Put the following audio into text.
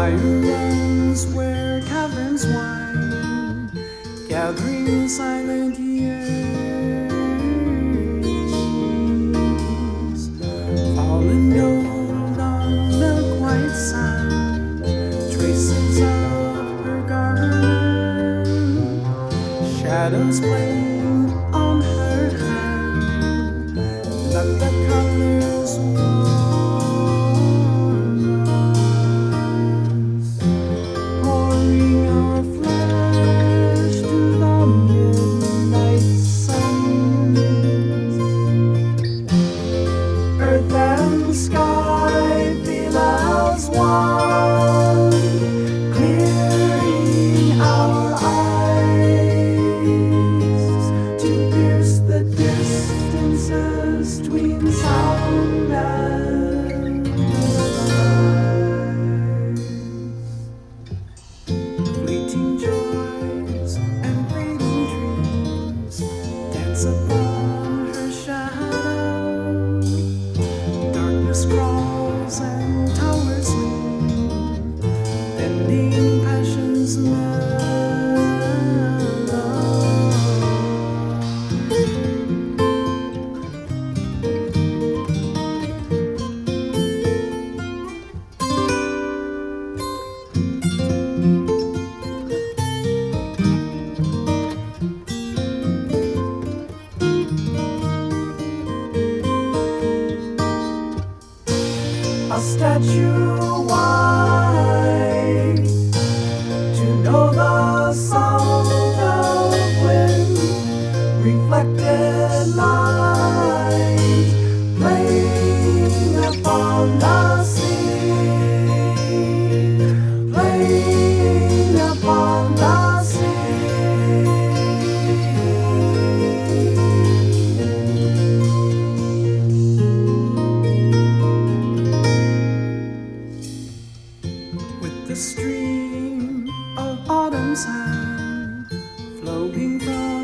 Fire runs where caverns wind, gathering silent years. Fallen gold on milk white sand, traces of her garment, shadows playing on her hand. Let the colors warm us, pouring our flesh to the midnight suns. Earth and sky feel as one, clearing our eyes to pierce the distances between sound and light. Fleeting joys and fading dreams dance upon her shadow. Darkness crawls and towers lean, bending passions mellow. A statue wide to know the sound of wind, reflected light playing upon the sea, playing upon the sea. With the stream of autumn's hand flowing from